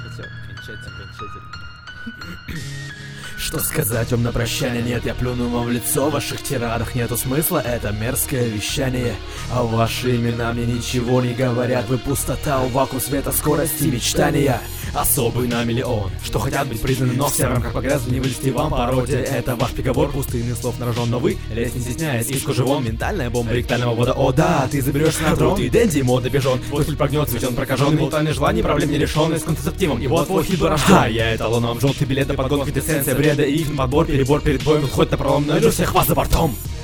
все, кончайте. Что сказать вам на прощание? Нет, я плюну вам в лицо. В ваших тирадах нету смысла, это мерзкое вещание. А ваши имена мне ничего не говорят. Вы пустота, у вакуум света, скорости мечтания. Особый на миллион, что хотят быть признаны, но все в рамках погрязли, не вылезти вам пародия. Это ваш приговор, пустынных слов нарожен, но вы, лезть не стесняясь, иску живом. Ментальная бомба ректального вода, о да, ты заберешься на трон. Ты Дэнди, модный бежон, твой пуль прогнет, цветен прокаженный. Болтальные желания, проблем не решенные, с контрацептивом. И вот твой хит рожден. Я эталоном, желтый билет на подгон, квинтэссенция бреда и их подбор, перебор перед боем. Хоть на пролом, но я всех вас за бортом.